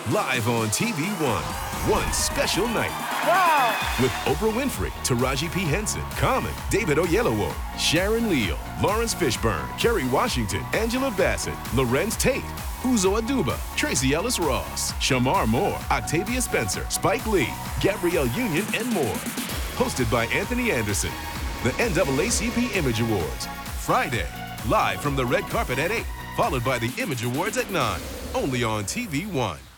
live on TV One. One special night. Wow. With Oprah Winfrey, Taraji P. Henson, Common, David Oyelowo, Sharon Leal, Lawrence Fishburne, Kerry Washington, Angela Bassett, Lorenz Tate, Uzo Aduba, Tracy Ellis Ross, Shamar Moore, Octavia Spencer, Spike Lee, Gabrielle Union, and more. Hosted by Anthony Anderson. The NAACP Image Awards. Friday, live from the red carpet at 8, followed by the Image Awards at 9. Only on TV One.